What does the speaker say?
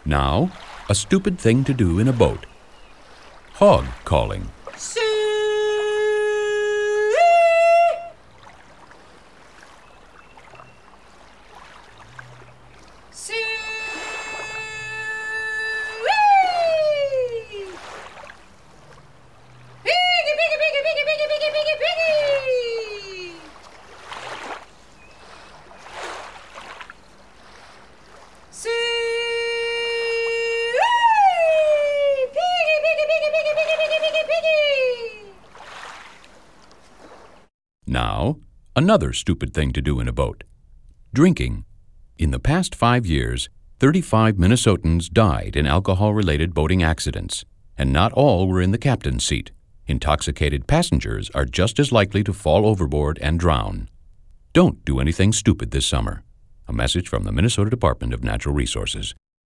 Now, a stupid thing to do in a boat. Hog calling. Now, another stupid thing to do in a boat. Drinking. In the past 5 years, 35 Minnesotans died in alcohol-related boating accidents, and not all were in the captain's seat. Intoxicated passengers are just as likely to fall overboard and drown. Don't do anything stupid this summer. A message from the Minnesota Department of Natural Resources.